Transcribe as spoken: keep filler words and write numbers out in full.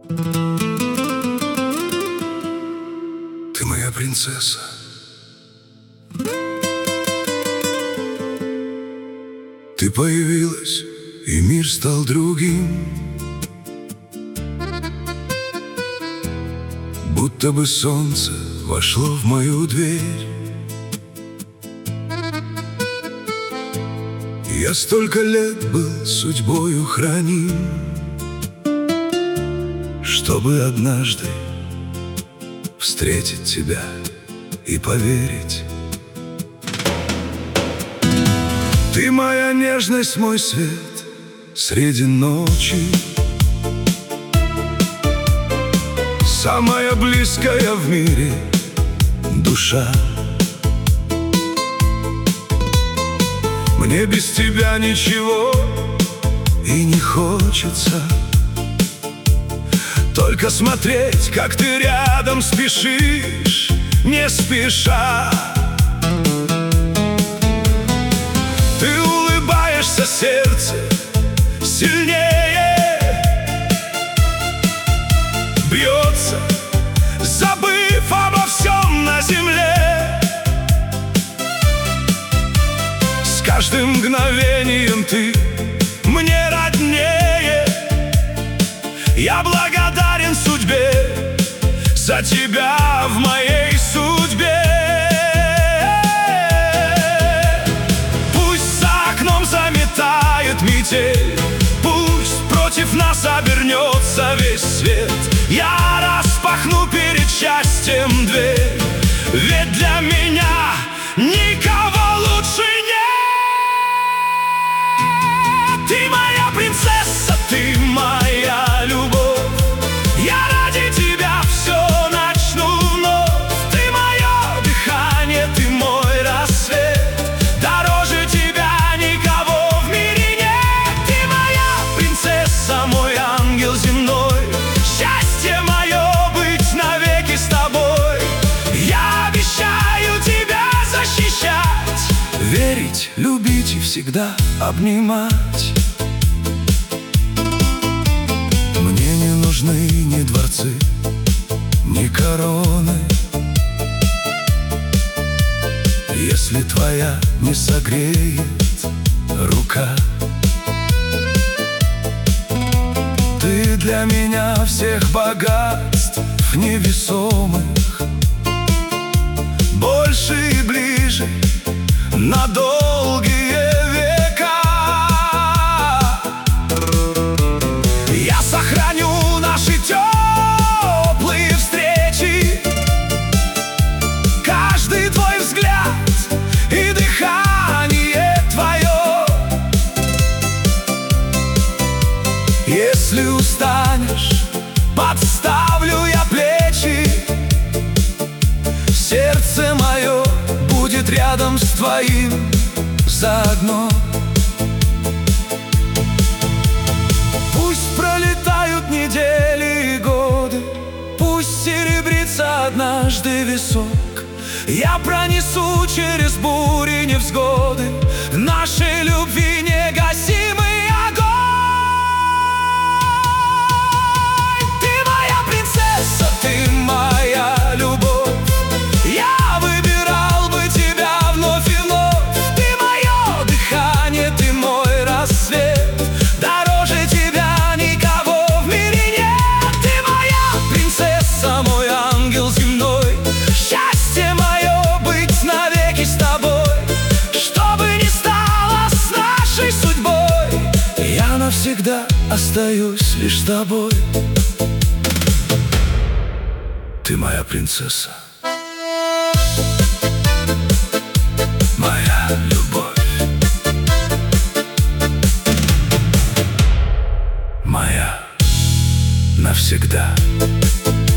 Ты моя принцесса. Ты появилась, и мир стал другим, будто бы солнце вошло в мою дверь. Я столько лет был судьбою храним, чтобы однажды встретить тебя и поверить. Ты моя нежность, мой свет среди ночи, самая близкая в мире душа. Мне без тебя ничего и не хочется, только смотреть, как ты рядом спешишь, не спеша. Ты улыбаешься, сердце сильнее бьется, забыв обо всем на земле. С каждым мгновением ты мне роднее. Я благодарен судьбе за тебя в моей судьбе. Пусть за окном заметает метель, пусть против нас обернется весь свет. Я распахну перед счастьем дверь, ведь для меня никого лучше нет. Ты моя принцесса, ты моя любовь. Я ради тебя все начну вновь. Ты мое дыхание, ты мой рассвет. Дороже тебя никого в мире нет. Ты моя принцесса, мой ангел земной. Счастье мое быть навеки с тобой. Я обещаю тебя защищать, верить, любить и всегда обнимать. Мне не нужны ни дворцы, ни короны, если твоя не согреет рука. Ты для меня всех богатств невесомых, больше и ближе на долгие века. Я сохраню наши теплые встречи, каждый твой взгляд и дыхание твое. Если устанешь, подставлю я плечи. Сердце мое будет рядом с твоим заодно. Пусть пролетают недели и годы, пусть серебрится однажды висок. Я пронесу через бури невзгоды нашей любви негасимый огонь. Ты моя принцесса, ты моя любовь. Я выбирал бы тебя вновь и вновь. Ты мое дыхание, ты мой рассвет. Дороже тебя никого в мире нет. Ты моя принцесса, мой ангел земной. Счастье мое быть навеки с тобой. Что бы ни стало с нашей судьбой, я навсегда остаюсь лишь с тобой. Ты моя принцесса, моя любовь, моя навсегда.